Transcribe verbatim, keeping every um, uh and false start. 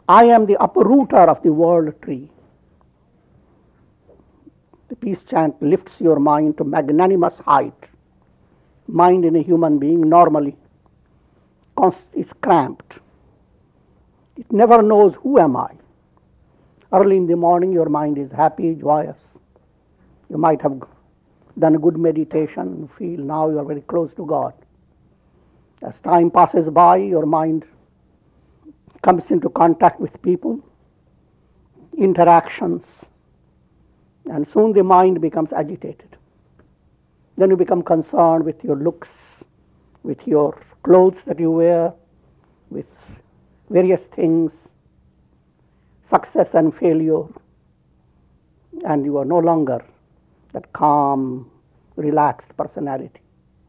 I am the uprooter of the world tree. The peace chant lifts your mind to magnanimous height. Mind in a human being normally is cramped. It never knows who am I. Early in the morning your mind is happy, joyous. You might have done a good meditation and feel now you are very close to God. As time passes by, your mind comes into contact with people, interactions, and soon the mind becomes agitated. Then you become concerned with your looks, with your clothes that you wear, with various things, success and failure, and you are no longer that calm, relaxed personality.